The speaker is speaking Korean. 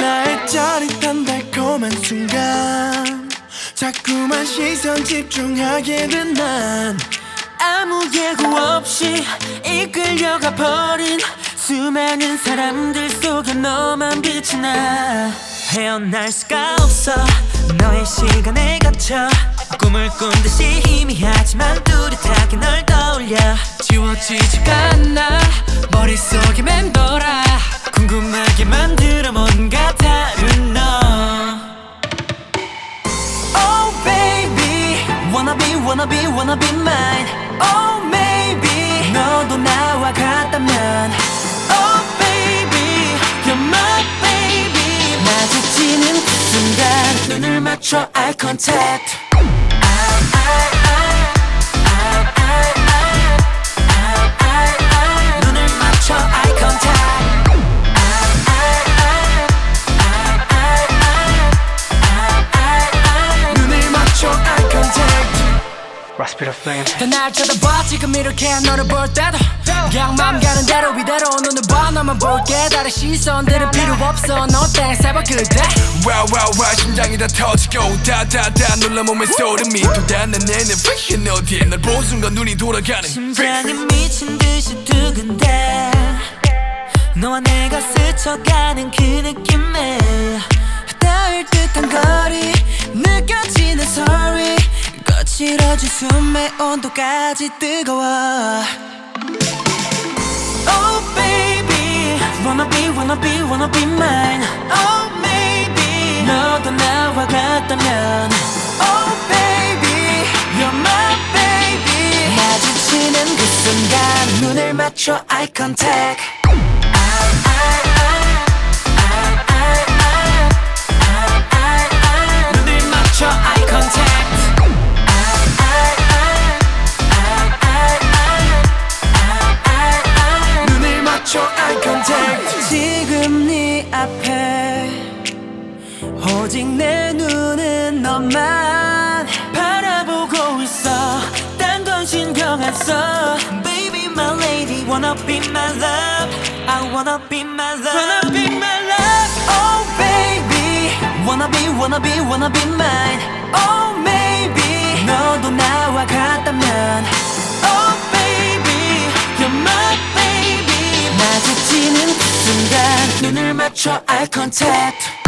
나의 짜릿한 달콤한 순간 자꾸만 시선 집중하게 된 난 아무 예고 없이 이끌려가 버린 수많은 사람들 속에 너만 빛이 나. 헤어날 수가 없어 너의 시간에 갇혀 꿈을 꾼 듯이 희미하지만 뚜렷하게 널 떠올려. 지워지지가 않아 머릿속에 맴돌아 궁금하게 만들어 뭔가 다른 너. Oh baby wanna be mine. Oh maybe 너도 나와 같다면. Oh baby you're my baby. 마주치는 그 순간 눈을 맞춰 eye contact. 눈을 맞춰 eye contact. 눈을 맞춰 eye contact. 다 날 쳐다봐 지금 이렇게 너를 볼 때도 그냥 맘 가는 대로 이대로 눈을 봐 너만 볼게. 다른 시선들은 필요 없어 너 땡 세봐 그대. 와와와 심장이 다 터지고 다다다 놀라 몸에 소름이 돋아난 내내 friction 어디에 널 본 순간 눈이 돌아가는 심장이 미친 듯이 두근대 너와 내가 스쳐가는 그 느낌에 닿을 듯한 거리 느껴지는 소리 거칠어진 숨의 온도까지 뜨거워. Oh baby wanna be mine. Oh maybe 너도 나와 같다면. Oh baby you're my baby. 마주치는 그 순간 눈을 맞춰 eye contact. 눈을 맞춰 eye contact. 눈을 맞춰 eye contact. 지금 네 앞에 오직 내 눈은 너만 바라보고 있어. 딴 건 신경 안 써. Baby my lady wanna be my love. I wanna be my love. Wanna be my love. Oh baby wanna be mine. Oh maybe 너도 나와 같다면. Oh baby you're my baby. 마주치는 그 순간 눈을 맞춰 eye contact.